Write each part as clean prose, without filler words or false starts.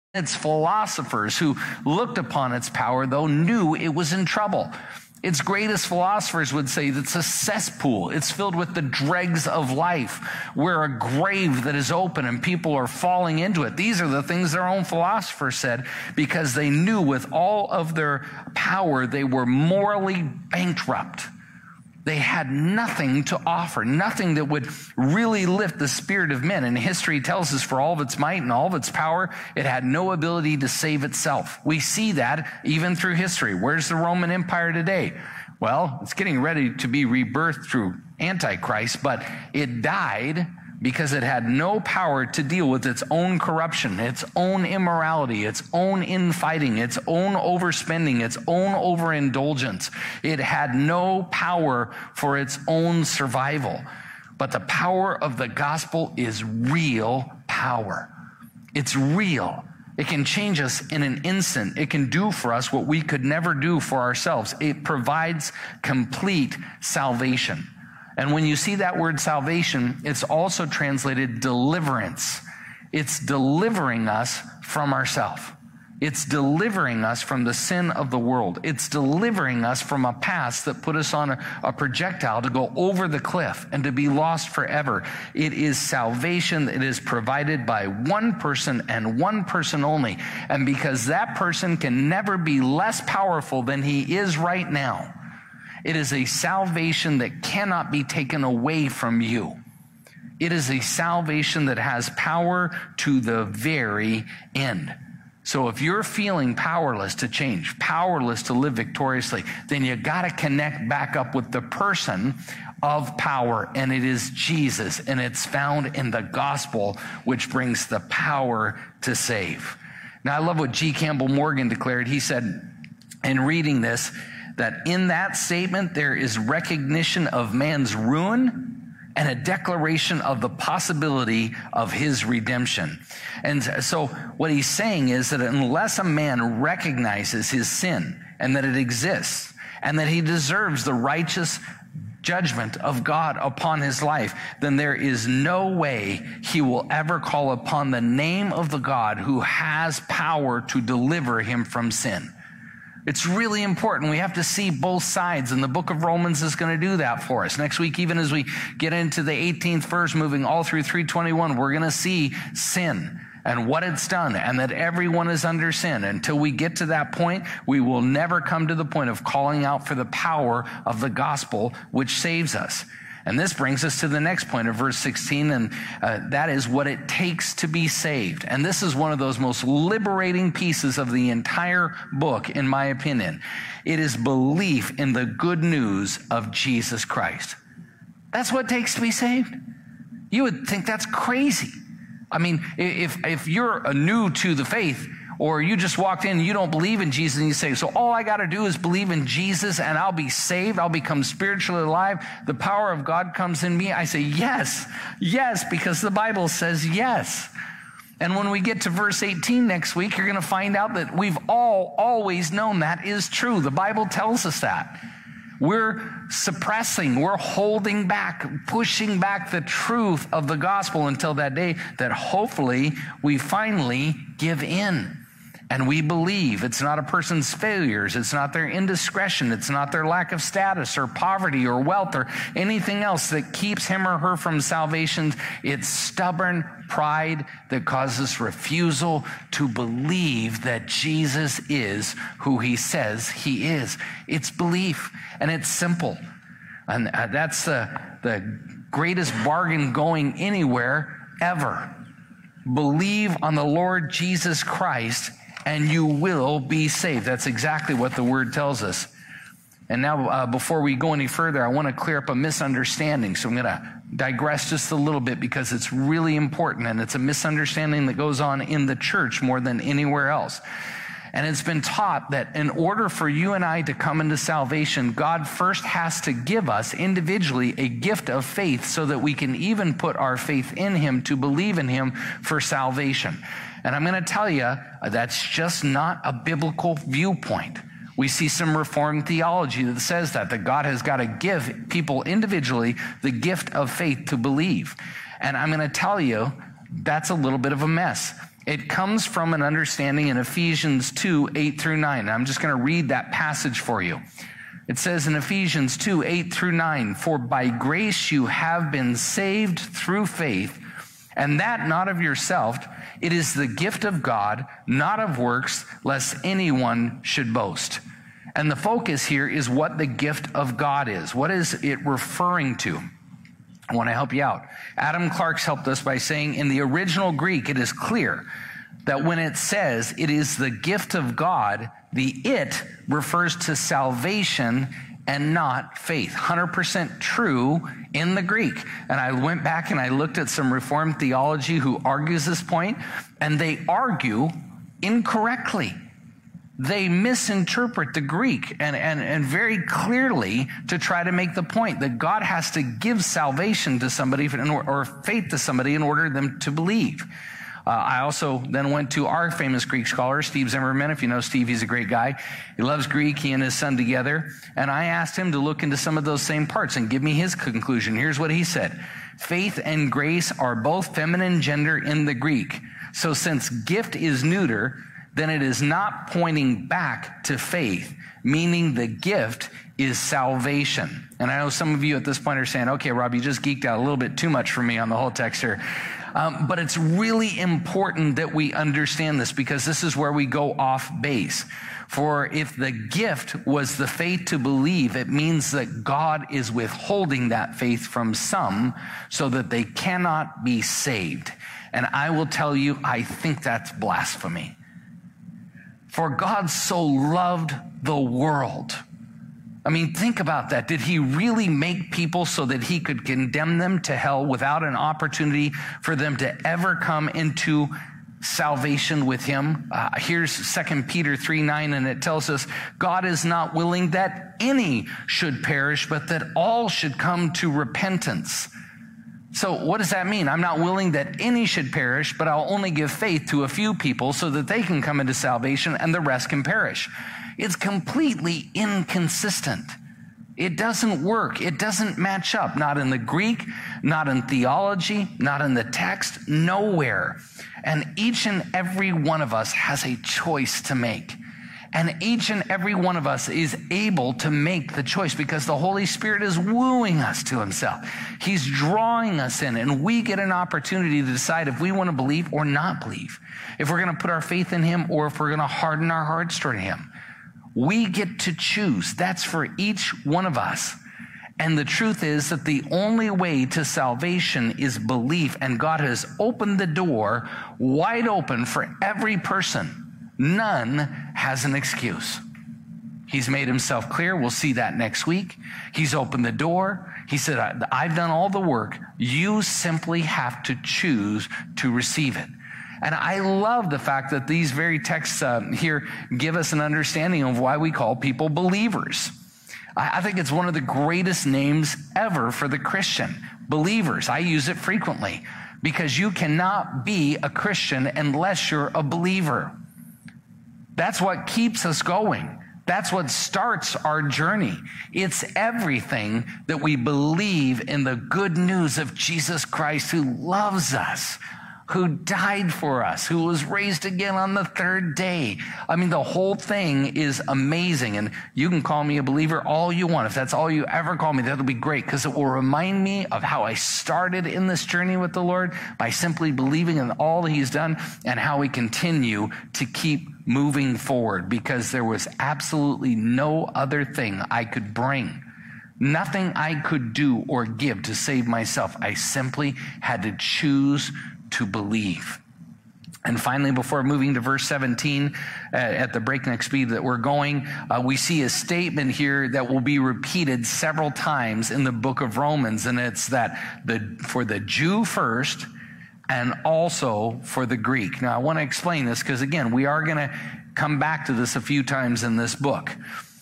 Its philosophers who looked upon its power, though, knew it was in trouble. Its greatest philosophers would say that it's a cesspool. It's filled with the dregs of life, where a grave that is open and people are falling into it. These are the things their own philosophers said, because they knew with all of their power they were morally bankrupt. They had nothing to offer, nothing that would really lift the spirit of men. And history tells us, for all of its might and all of its power, it had no ability to save itself. We see that even through history. Where's the Roman Empire today? Well, it's getting ready to be rebirthed through Antichrist, but it died because it had no power to deal with its own corruption, its own immorality, its own infighting, its own overspending, its own overindulgence. It had no power for its own survival. But the power of the gospel is real power. It's real. It can change us in an instant. It can do for us what we could never do for ourselves. It provides complete salvation. And when you see that word salvation, it's also translated deliverance. It's delivering us from ourselves. It's delivering us from the sin of the world. It's delivering us from a past that put us on a projectile to go over the cliff and to be lost forever. It is salvation that is provided by one person and one person only. And because that person can never be less powerful than he is right now, it is a salvation that cannot be taken away from you. It is a salvation that has power to the very end. So if you're feeling powerless to change, powerless to live victoriously, then you got to connect back up with the person of power, and it is Jesus, and it's found in the gospel, which brings the power to save. Now, I love what G. Campbell Morgan declared. He said, in reading this, that in that statement, there is recognition of man's ruin and a declaration of the possibility of his redemption. And so what he's saying is that unless a man recognizes his sin and that it exists and that he deserves the righteous judgment of God upon his life, then there is no way he will ever call upon the name of the God who has power to deliver him from sin. It's really important. We have to see both sides, and the book of Romans is going to do that for us. Next week, even as we get into the 18th verse, moving all through 321, we're going to see sin and what it's done, and that everyone is under sin. Until we get to that point, we will never come to the point of calling out for the power of the gospel, which saves us. And this brings us to the next point of verse 16, and that is what it takes to be saved. And this is one of those most liberating pieces of the entire book, in my opinion. It is belief in the good news of Jesus Christ. That's what it takes to be saved. You would think that's crazy. I mean, if you're new to the faith, or you just walked in and you don't believe in Jesus and you say, so all I got to do is believe in Jesus and I'll be saved, I'll become spiritually alive, the power of God comes in me. I say, yes, because the Bible says yes. And when we get to verse 18 next week, you're going to find out that we've always known that is true. The Bible tells us that. We're suppressing, we're holding back, pushing back the truth of the gospel until that day that hopefully we finally give in. And we believe it's not a person's failures, it's not their indiscretion, it's not their lack of status or poverty or wealth or anything else that keeps him or her from salvation. It's stubborn pride that causes refusal to believe that Jesus is who he says he is. It's belief, and it's simple. And that's the greatest bargain going anywhere ever. Believe on the Lord Jesus Christ and you will be saved. That's exactly what the word tells us. And now, before we go any further, I want to clear up a misunderstanding. So I'm going to digress just a little bit because it's really important, and it's a misunderstanding that goes on in the church more than anywhere else. And it's been taught that in order for you and I to come into salvation, God first has to give us individually a gift of faith so that we can even put our faith in him to believe in him for salvation. And I'm going to tell you, that's just not a biblical viewpoint. We see some Reformed theology that says that God has got to give people individually the gift of faith to believe. And I'm going to tell you, that's a little bit of a mess. It comes from an understanding in Ephesians 2, 8 through 9. And I'm just going to read that passage for you. It says in Ephesians 2, 8 through 9, "For by grace you have been saved through faith, and that not of yourself. It is the gift of God, not of works, lest anyone should boast." And the focus here is what the gift of God is. What is it referring to? I want to help you out. Adam Clark's helped us by saying in the original Greek, it is clear that when it says it is the gift of God, the "it" refers to salvation and not faith. 100% true in the Greek. And I went back and I looked at some Reformed theology who argues this point, and they argue incorrectly. They misinterpret the Greek and very clearly to try to make the point that God has to give salvation to somebody or faith to somebody in order for them to believe. I also then went to our famous Greek scholar, Steve Zimmerman. If you know Steve, he's a great guy. He loves Greek, he and his son together. And I asked him to look into some of those same parts and give me his conclusion. Here's what he said. Faith and grace are both feminine gender in the Greek. So since gift is neuter, then it is not pointing back to faith, meaning the gift is salvation. And I know some of you at this point are saying, okay, Rob, you just geeked out a little bit too much for me on the whole text here. But it's really important that we understand this because this is where we go off base. For if the gift was the faith to believe, it means that God is withholding that faith from some so that they cannot be saved. And I will tell you, I think that's blasphemy. For God so loved the world. I mean, think about that. Did he really make people so that he could condemn them to hell without an opportunity for them to ever come into salvation with him? Here's 2 Peter 3:9, and it tells us, God is not willing that any should perish, but that all should come to repentance. So what does that mean? I'm not willing that any should perish, but I'll only give faith to a few people so that they can come into salvation and the rest can perish. It's completely inconsistent. It doesn't work. It doesn't match up. Not in the Greek, not in theology, not in the text, nowhere. And each and every one of us has a choice to make. And each and every one of us is able to make the choice because the Holy Spirit is wooing us to himself. He's drawing us in, and we get an opportunity to decide if we want to believe or not believe, if we're going to put our faith in him or if we're going to harden our hearts toward him. We get to choose. That's for each one of us. And the truth is that the only way to salvation is belief, and God has opened the door wide open for every person. None has an excuse. He's made himself clear. We'll see that next week. He's opened the door. He said, I've done all the work. You simply have to choose to receive it. And I love the fact that these very texts here give us an understanding of why we call people believers. I think it's one of the greatest names ever for the Christian. Believers. I use it frequently because you cannot be a Christian unless you're a believer. That's what keeps us going. That's what starts our journey. It's everything that we believe in the good news of Jesus Christ, who loves us, who died for us, who was raised again on the third day. I mean, the whole thing is amazing. And you can call me a believer all you want. If that's all you ever call me, that'll be great, because it will remind me of how I started in this journey with the Lord by simply believing in all that he's done and how we continue to keep moving forward, because there was absolutely no other thing I could bring. Nothing I could do or give to save myself. I simply had to choose to believe. And finally, before moving to verse 17, at the breakneck speed that we're going, we see a statement here that will be repeated several times in the book of Romans, and it's that for the Jew first, and also for the Greek. Now, I want to explain this because, again, we are going to come back to this a few times in this book.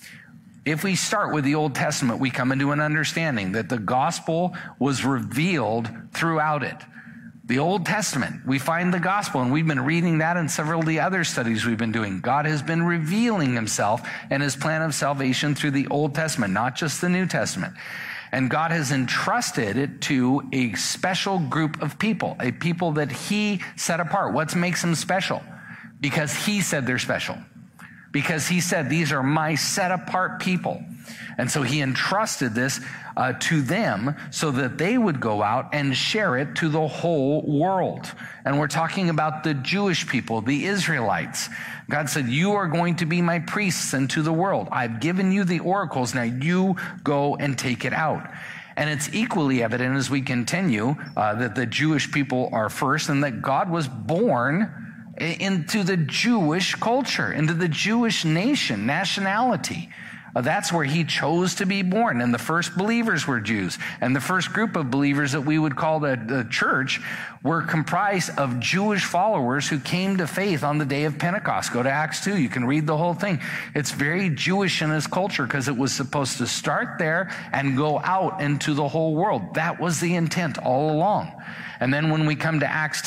If we start with the Old Testament, we come into an understanding that the gospel was revealed throughout it. The Old Testament, we find the gospel, and we've been reading that in several of the other studies we've been doing. God has been revealing himself and his plan of salvation through the Old Testament, not just the New Testament. And God has entrusted it to a special group of people, a people that he set apart. What makes them special? Because he said they're special. Because he said, these are my set apart people. And so he entrusted this to them so that they would go out and share it to the whole world. And we're talking about the Jewish people, the Israelites. God said, you are going to be my priests into the world. I've given you the oracles. Now you go and take it out. And it's equally evident as we continue that the Jewish people are first and that God was born into the Jewish culture, into the Jewish nationality. That's where he chose to be born. And the first believers were Jews. And the first group of believers that we would call the church were comprised of Jewish followers who came to faith on the day of Pentecost. Go to Acts 2. You can read the whole thing. It's very Jewish in its culture because it was supposed to start there and go out into the whole world. That was the intent all along. And then when we come to Acts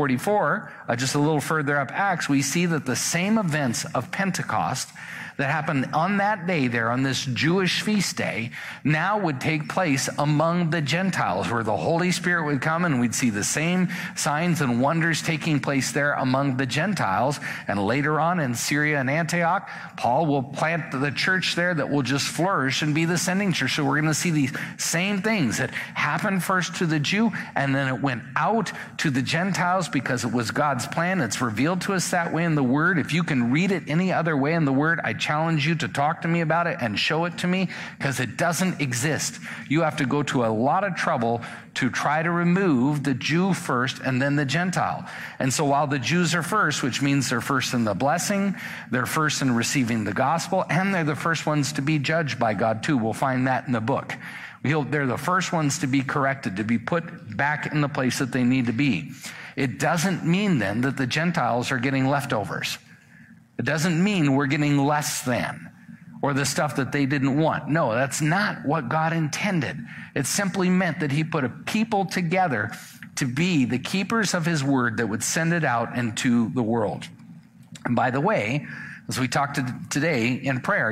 10:44, just a little further up Acts, we see that the same events of Pentecost that happened on that day there, on this Jewish feast day, now would take place among the Gentiles, where the Holy Spirit would come and we'd see the same signs and wonders taking place there among the Gentiles. And later on in Syria and Antioch, Paul will plant the church there that will just flourish and be the sending church. So we're going to see these same things that happened first to the Jew, and then it went out to the Gentiles because it was God's plan. It's revealed to us that way in the Word. If you can read it any other way in the Word, I challenge you to talk to me about it and show it to me, because it doesn't exist. You have to go to a lot of trouble to try to remove the Jew first and then the Gentile. And so while the Jews are first, which means they're first in the blessing, they're first in receiving the gospel, and they're the first ones to be judged by God too. We'll find that in the book. They're the first ones to be corrected, to be put back in the place that they need to be. It doesn't mean then that the Gentiles are getting leftovers. It doesn't mean we're getting less than, or the stuff that they didn't want. No, that's not what God intended. It simply meant that he put a people together to be the keepers of his word that would send it out into the world. And by the way, as we talked today in prayer,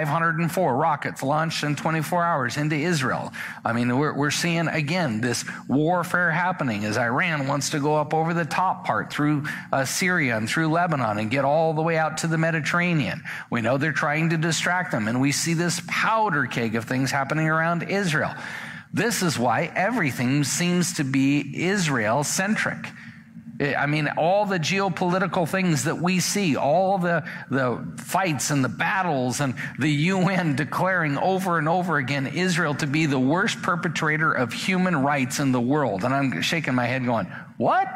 504 rockets launched in 24 hours into Israel. I mean, we're seeing, again, this warfare happening as Iran wants to go up over the top part through Syria and through Lebanon and get all the way out to the Mediterranean. We know they're trying to distract them, and we see this powder keg of things happening around Israel. This is why everything seems to be Israel-centric. I mean, all the geopolitical things that we see, all the fights and the battles and the UN declaring over and over again Israel to be the worst perpetrator of human rights in the world. And I'm shaking my head going, what?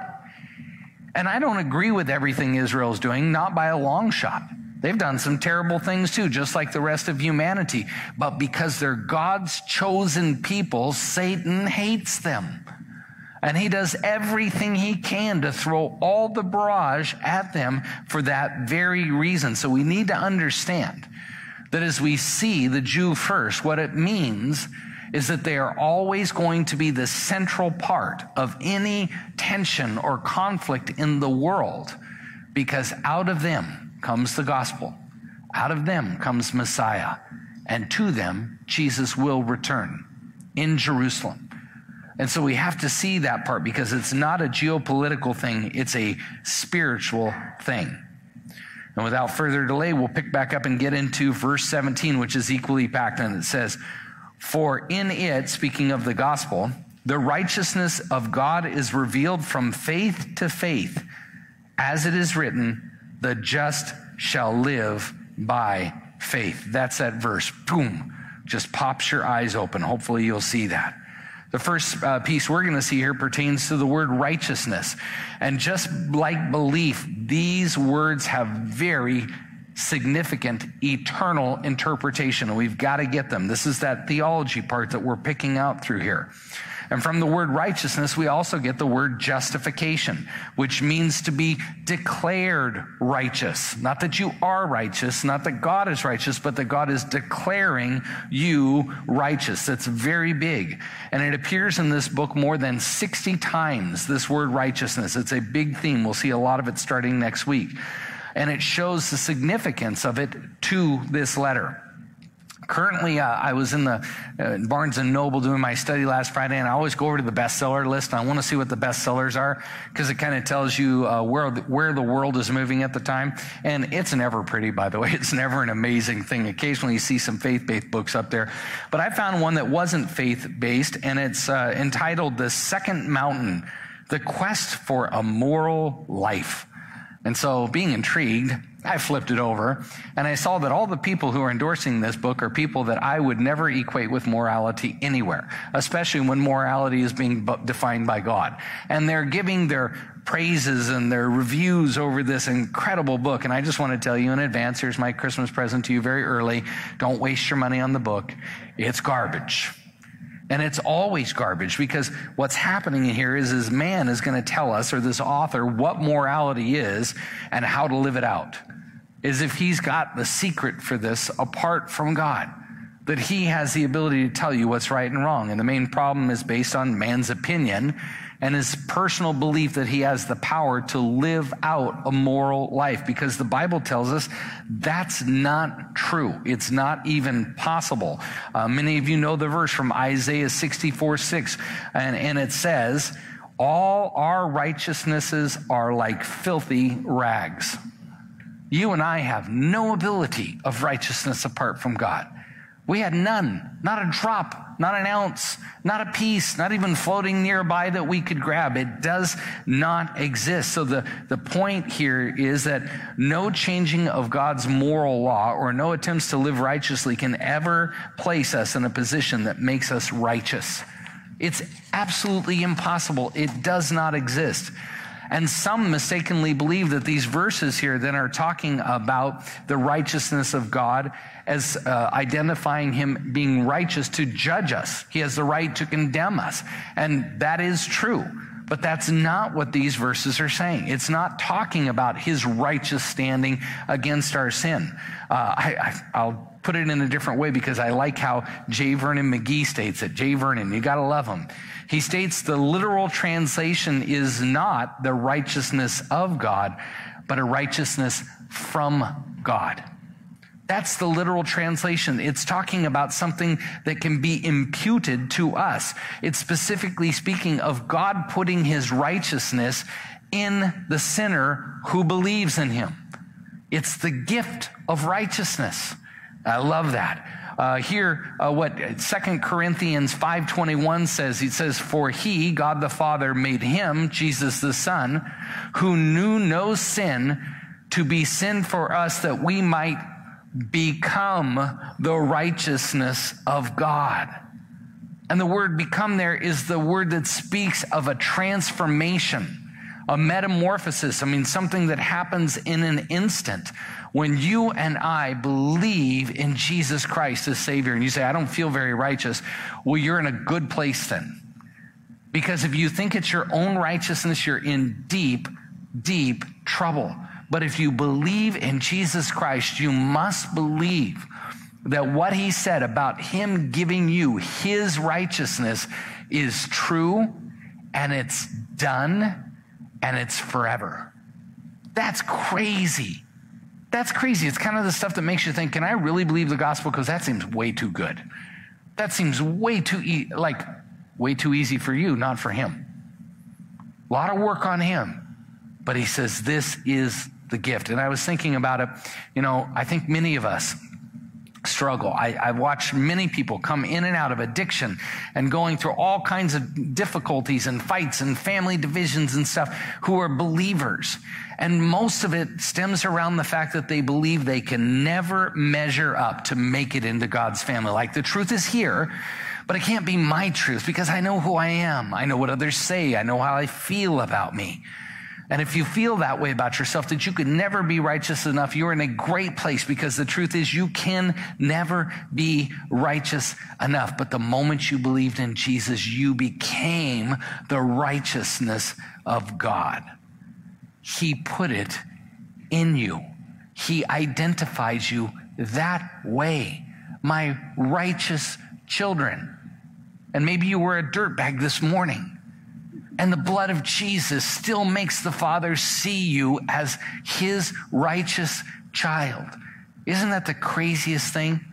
And I don't agree with everything Israel's doing, not by a long shot. They've done some terrible things too, just like the rest of humanity. But because they're God's chosen people, Satan hates them. And he does everything he can to throw all the barrage at them for that very reason. So we need to understand that as we see the Jew first, what it means is that they are always going to be the central part of any tension or conflict in the world, because out of them comes the gospel. Out of them comes Messiah. And to them, Jesus will return in Jerusalem. And so we have to see that part, because it's not a geopolitical thing. It's a spiritual thing. And without further delay, we'll pick back up and get into verse 17, which is equally packed. And it says, for in it, speaking of the gospel, the righteousness of God is revealed from faith to faith. As it is written, the just shall live by faith. That's that verse. Boom. Just pops your eyes open. Hopefully you'll see that. The first piece we're going to see here pertains to the word righteousness. And just like belief, these words have very significant eternal interpretation, and we've got to get them. This is that theology part that we're picking out through here. And from the word righteousness, we also get the word justification, which means to be declared righteous. Not that you are righteous, not that God is righteous, but that God is declaring you righteous. That's very big. And it appears in this book more than 60 times, this word righteousness. It's a big theme. We'll see a lot of it starting next week. And it shows the significance of it to this letter. Currently, I was in the Barnes & Noble doing my study last Friday, and I always go over to the bestseller list, and I want to see what the bestsellers are, because it kind of tells you where the world is moving at the time. And it's never pretty, by the way. It's never an amazing thing. Occasionally, you see some faith-based books up there. But I found one that wasn't faith-based, and it's entitled The Second Mountain, The Quest for a Moral Life. And so, being intrigued, I flipped it over, and I saw that all the people who are endorsing this book are people that I would never equate with morality anywhere, especially when morality is being defined by God. And they're giving their praises and their reviews over this incredible book. And I just want to tell you in advance, here's my Christmas present to you very early. Don't waste your money on the book. It's garbage. And it's always garbage, because what's happening here is man is going to tell us, or this author, what morality is and how to live it out. As if he's got the secret for this apart from God, that he has the ability to tell you what's right and wrong. And the main problem is based on man's opinion and his personal belief that he has the power to live out a moral life, because the Bible tells us that's not true. It's not even possible. Many of you know the verse from Isaiah 64:6, and it says, all our righteousnesses are like filthy rags. You and I have no ability of righteousness apart from God. We had none, not a drop, not an ounce, not a piece, not even floating nearby that we could grab. It does not exist. So the point here is that no changing of God's moral law or no attempts to live righteously can ever place us in a position that makes us righteous. It's absolutely impossible. It does not exist. And some mistakenly believe that these verses here then are talking about the righteousness of God as identifying him being righteous to judge us. He has the right to condemn us. And that is true. But that's not what these verses are saying. It's not talking about his righteous standing against our sin. I'll put it in a different way, because I like how J. Vernon McGee states it. J. Vernon, you gotta love him. He states the literal translation is not the righteousness of God, but a righteousness from God. That's the literal translation. It's talking about something that can be imputed to us. It's specifically speaking of God putting his righteousness in the sinner who believes in him. It's the gift of righteousness. I love that. What 2 Corinthians 5:21 says, it says, for he, God the Father, made him, Jesus the Son, who knew no sin, to be sin for us, that we might become the righteousness of God. And the word become there is the word that speaks of a transformation, a metamorphosis. I mean, something that happens in an instant when you and I believe in Jesus Christ as Savior. And you say, I don't feel very righteous. Well, you're in a good place then. Because if you think it's your own righteousness, you're in deep, deep trouble. But if you believe in Jesus Christ, you must believe that what he said about him giving you his righteousness is true, and it's done, and it's forever. That's crazy. That's crazy. It's kind of the stuff that makes you think, can I really believe the gospel? Because that seems way too good. That seems way too easy for you, not for him. A lot of work on him. But he says, this is the gift. And I was thinking about it. I think many of us struggle. I've watched many people come in and out of addiction and going through all kinds of difficulties and fights and family divisions and stuff, who are believers. And most of it stems around the fact that they believe they can never measure up to make it into God's family. Like, the truth is here, but it can't be my truth, because I know who I am. I know what others say. I know how I feel about me. And if you feel that way about yourself, that you could never be righteous enough, you're in a great place, because the truth is you can never be righteous enough. But the moment you believed in Jesus, you became the righteousness of God. He put it in you. He identifies you that way. My righteous children. And maybe you were a dirtbag this morning, and the blood of Jesus still makes the Father see you as his righteous child. Isn't that the craziest thing?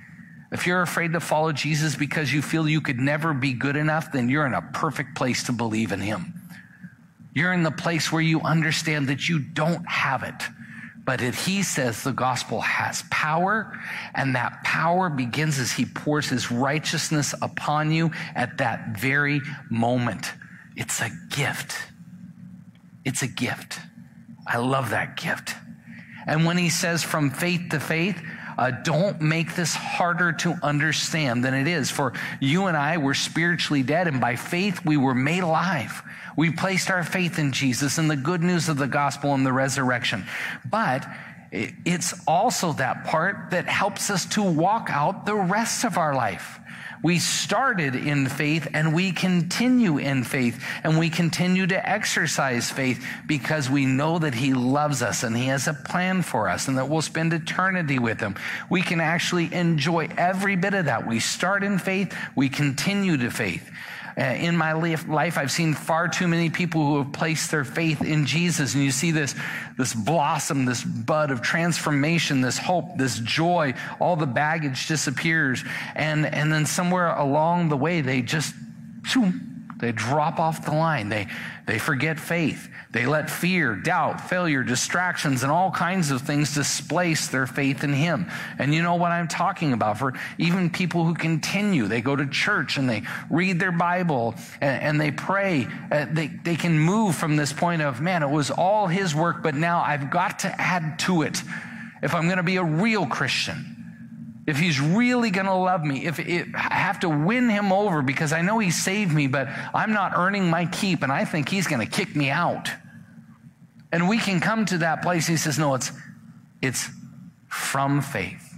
If you're afraid to follow Jesus because you feel you could never be good enough, then you're in a perfect place to believe in him. You're in the place where you understand that you don't have it, but that he says the gospel has power, and that power begins as he pours his righteousness upon you at that very moment. It's a gift. It's a gift. I love that gift. And when he says from faith to faith, don't make this harder to understand than it is. For you and I were spiritually dead, and by faith we were made alive. We placed our faith in Jesus and the good news of the gospel and the resurrection. But it's also that part that helps us to walk out the rest of our life. We started in faith and we continue in faith, and we continue to exercise faith because we know that he loves us and he has a plan for us and that we'll spend eternity with him. We can actually enjoy every bit of that. We start in faith, we continue to faith. In my life, I've seen far too many people who have placed their faith in Jesus. And you see this blossom, this bud of transformation, this hope, this joy, all the baggage disappears. And then somewhere along the way, they drop off the line. They forget faith. They let fear, doubt, failure, distractions, and all kinds of things displace their faith in him. And you know what I'm talking about. For even people who continue, they go to church and they read their Bible and they pray. They can move from this point of, man, it was all his work, but now I've got to add to it if I'm going to be a real Christian. If he's really going to love me, I have to win him over because I know he saved me, but I'm not earning my keep, and I think he's going to kick me out. And we can come to that place. He says, no, it's from faith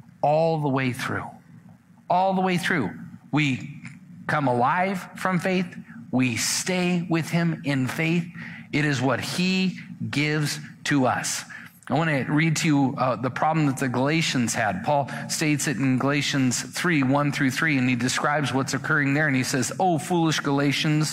all the way through. All the way through. We come alive from faith. We stay with him in faith. It is what he gives to us. I want to read to you the problem that the Galatians had. Paul states it in Galatians 3, 1 through 3, and he describes what's occurring there. And he says, "O foolish Galatians,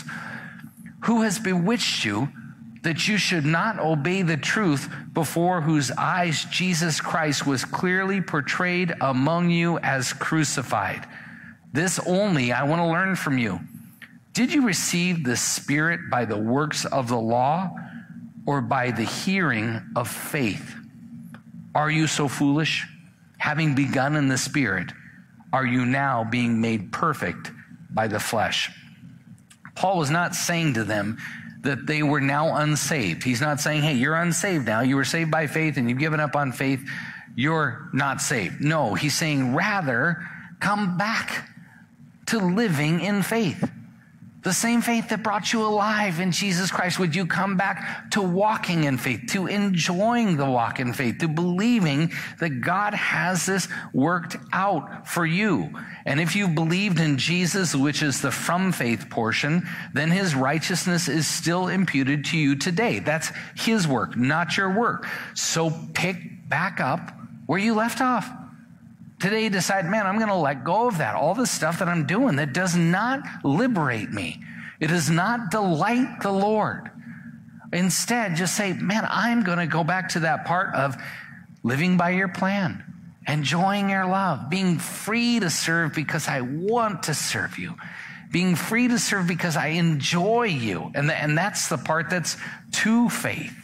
who has bewitched you that you should not obey the truth, before whose eyes Jesus Christ was clearly portrayed among you as crucified? This only I want to learn from you. Did you receive the Spirit by the works of the law, or by the hearing of faith? Are you so foolish? Having begun in the Spirit, are you now being made perfect by the flesh?" Paul was not saying to them that they were now unsaved. He's not saying, hey, you're unsaved now. You were saved by faith and you've given up on faith. You're not saved. No, he's saying rather, come back to living in faith. The same faith that brought you alive in Jesus Christ. Would you come back to walking in faith, to enjoying the walk in faith, to believing that God has this worked out for you? And if you believed in Jesus, which is the from faith portion, then his righteousness is still imputed to you today. That's his work, not your work. So pick back up where you left off. Today, decide, man, I'm going to let go of that. All the stuff that I'm doing that does not liberate me. It does not delight the Lord. Instead, just say, man, I'm going to go back to that part of living by your plan, enjoying your love, being free to serve because I want to serve you, being free to serve because I enjoy you. And that's the part that's to faith.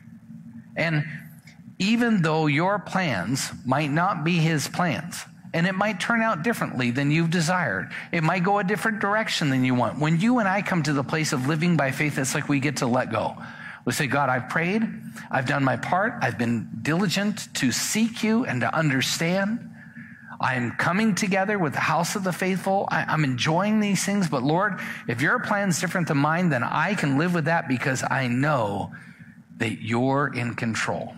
And even though your plans might not be his plans, and it might turn out differently than you've desired, it might go a different direction than you want. When you and I come to the place of living by faith, it's like we get to let go. We say, God, I've prayed, I've done my part, I've been diligent to seek you and to understand. I'm coming together with the house of the faithful. I'm enjoying these things, but Lord, if your plan's different than mine, then I can live with that because I know that you're in control.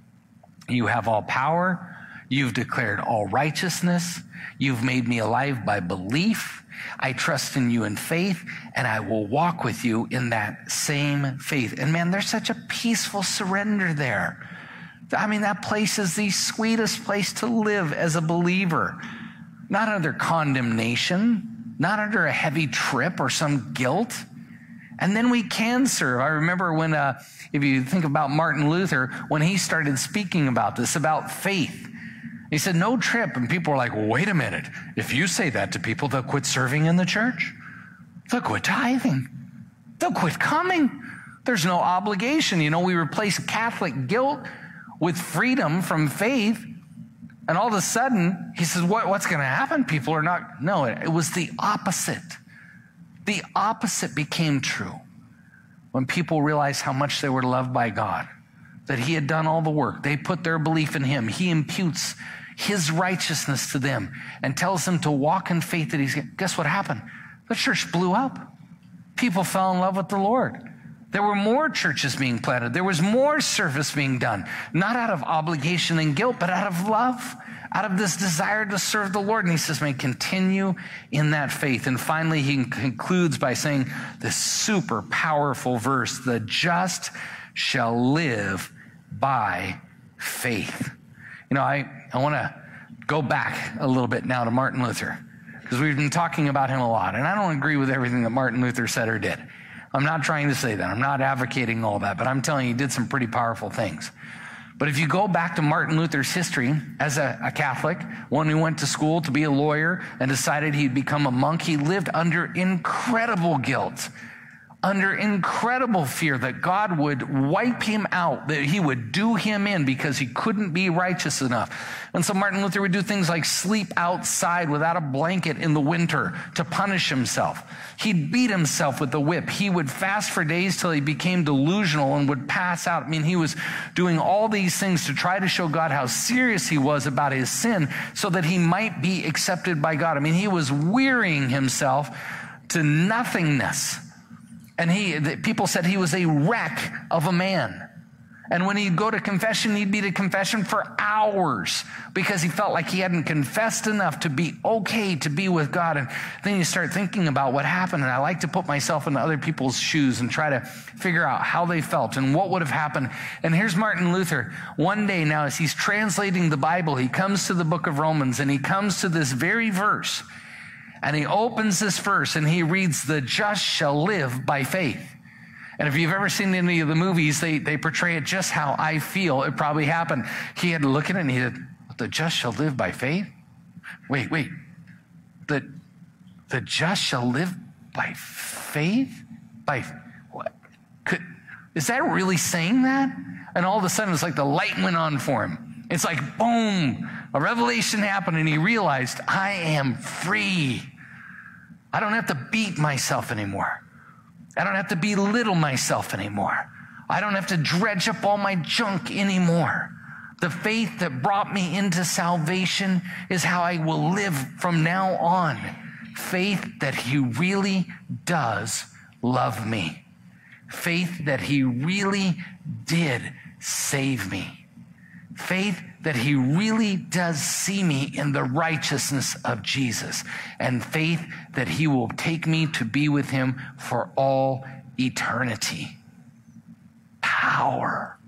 You have all power. You've declared all righteousness. You've made me alive by belief. I trust in you in faith, and I will walk with you in that same faith. And man, there's such a peaceful surrender there. I mean, that place is the sweetest place to live as a believer. Not under condemnation, not under a heavy trip or some guilt. And then we can serve. I remember when, if you think about Martin Luther, when he started speaking about this, about faith, He said, no trip. And people were like, well, wait a minute. If you say that to people, they'll quit serving in the church. They'll quit tithing. They'll quit coming. There's no obligation. We replace Catholic guilt with freedom from faith. And all of a sudden, he says, what's going to happen? People are not. No, it was the opposite. The opposite became true when people realized how much they were loved by God, that he had done all the work. They put their belief in him. He imputes his righteousness to them and tells them to walk in faith that he's. Guess what happened? The church blew up. People fell in love with the Lord. There were more churches being planted. There was more service being done, not out of obligation and guilt, but out of love, out of this desire to serve the Lord. And he says, man, continue in that faith. And finally, he concludes by saying this super powerful verse, the just shall live by faith. I want to go back a little bit now to Martin Luther, because we've been talking about him a lot. And I don't agree with everything that Martin Luther said or did. I'm not trying to say that. I'm not advocating all that, but I'm telling you, he did some pretty powerful things. But if you go back to Martin Luther's history as a Catholic, one who went to school to be a lawyer and decided he'd become a monk, he lived under incredible guilt, under incredible fear that God would wipe him out, that he would do him in because he couldn't be righteous enough. And so Martin Luther would do things like sleep outside without a blanket in the winter to punish himself. He'd beat himself with the whip. He would fast for days till he became delusional and would pass out. He was doing all these things to try to show God how serious he was about his sin so that he might be accepted by God. He was wearying himself to nothingness. And people said he was a wreck of a man. And when he'd go to confession, he'd be to confession for hours because he felt like he hadn't confessed enough to be okay to be with God. And then you start thinking about what happened. And I like to put myself into other people's shoes and try to figure out how they felt and what would have happened. And here's Martin Luther. One day now, as he's translating the Bible, he comes to the book of Romans and he comes to this very verse. And he opens this verse and he reads, the just shall live by faith. And if you've ever seen any of the movies, they portray it just how I feel it probably happened. He had to look at it and he said, the just shall live by faith? Wait. The just shall live by faith? By what? Is that really saying that? And all of a sudden it's like the light went on for him. It's like, boom, a revelation happened and he realized, I am free. I don't have to beat myself anymore. I don't have to belittle myself anymore. I don't have to dredge up all my junk anymore. The faith that brought me into salvation is how I will live from now on. Faith that he really does love me. Faith that he really did save me. Faith that he really does see me in the righteousness of Jesus, and faith that he will take me to be with him for all eternity. Power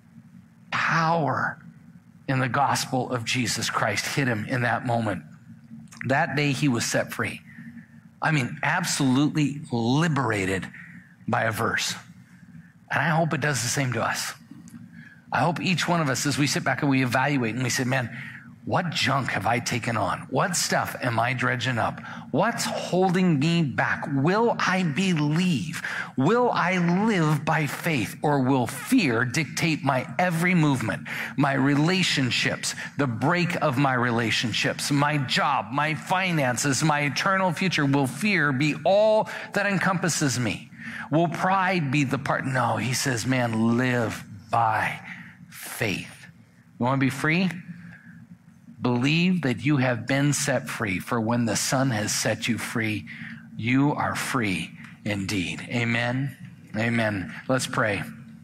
in the gospel of Jesus Christ hit him in that moment. That day he was set free. Absolutely liberated by a verse. And I hope it does the same to us. I hope each one of us, as we sit back and we evaluate and we say, man, what junk have I taken on? What stuff am I dredging up? What's holding me back? Will I believe? Will I live by faith? Or will fear dictate my every movement, my relationships, the break of my relationships, my job, my finances, my eternal future? Will fear be all that encompasses me? Will pride be the part? No, he says, man, live by faith. You want to be free? Believe that you have been set free, for when the Son has set you free, you are free indeed. Amen. Amen. Let's pray.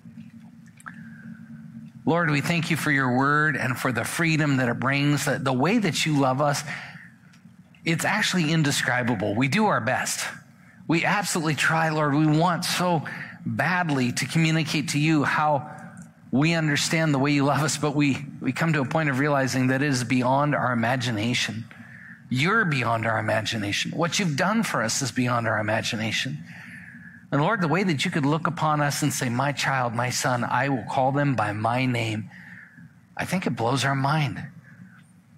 Lord, we thank you for your word and for the freedom that it brings, the way that you love us. It's actually indescribable. We do our best. We absolutely try, Lord. We want so badly to communicate to you how we understand the way you love us, but we come to a point of realizing that it is beyond our imagination. You're beyond our imagination. What you've done for us is beyond our imagination. And Lord, the way that you could look upon us and say, my child, my son, I will call them by my name, I think it blows our mind.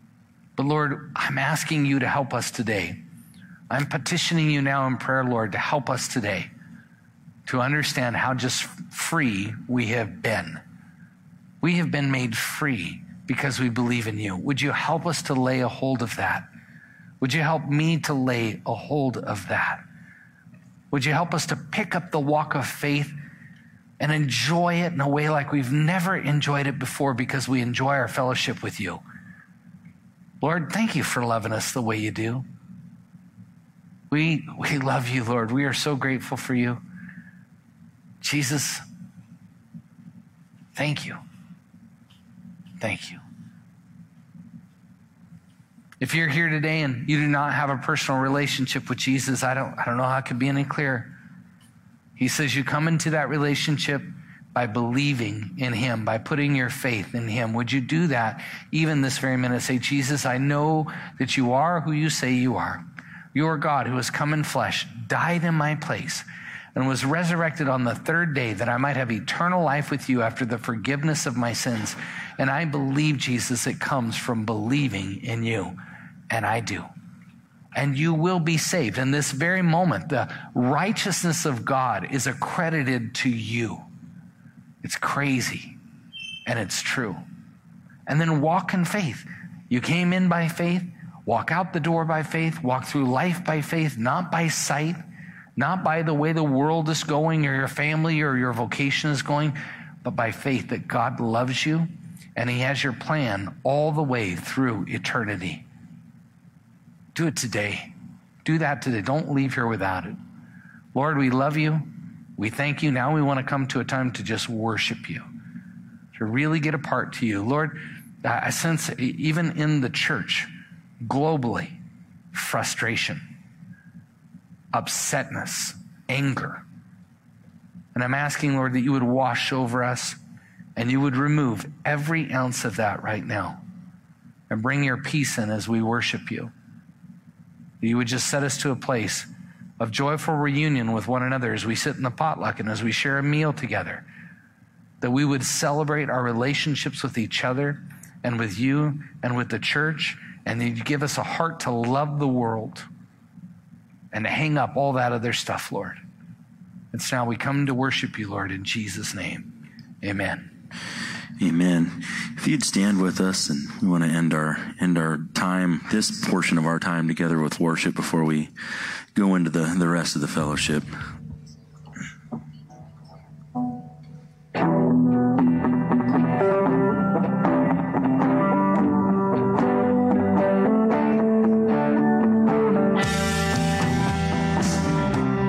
But Lord, I'm asking you to help us today. I'm petitioning you now in prayer, Lord, to help us today to understand how just free we have been. We have been made free because we believe in you. Would you help us to lay a hold of that? Would you help me to lay a hold of that? Would you help us to pick up the walk of faith and enjoy it in a way like we've never enjoyed it before because we enjoy our fellowship with you? Lord, thank you for loving us the way you do. We love you, Lord. We are so grateful for you. Jesus, thank you. Thank you. If you're here today and you do not have a personal relationship with Jesus, I don't know how it could be any clearer. He says you come into that relationship by believing in him, by putting your faith in him. Would you do that even this very minute? Say, Jesus, I know that you are who you say you are. You are God who has come in flesh, died in my place, and was resurrected on the third day that I might have eternal life with you after the forgiveness of my sins. And I believe, Jesus, it comes from believing in you. And I do. And you will be saved. In this very moment, the righteousness of God is accredited to you. It's crazy. And it's true. And then walk in faith. You came in by faith. Walk out the door by faith. Walk through life by faith, not by sight. Not by the way the world is going or your family or your vocation is going, but by faith that God loves you and he has your plan all the way through eternity. Do it today. Do that today. Don't leave here without it. Lord, we love you. We thank you. Now we want to come to a time to just worship you, to really get apart to you. Lord, I sense even in the church, globally, frustration, upsetness, anger. And I'm asking, Lord, that you would wash over us and you would remove every ounce of that right now and bring your peace in as we worship you. That you would just set us to a place of joyful reunion with one another as we sit in the potluck and as we share a meal together. That we would celebrate our relationships with each other and with you and with the church, and that you'd give us a heart to love the world and to hang up all that other stuff, Lord. And so now we come to worship you, Lord, in Jesus' name. Amen. Amen. If you'd stand with us, and we want to end our time, this portion of our time together with worship before we go into the rest of the fellowship.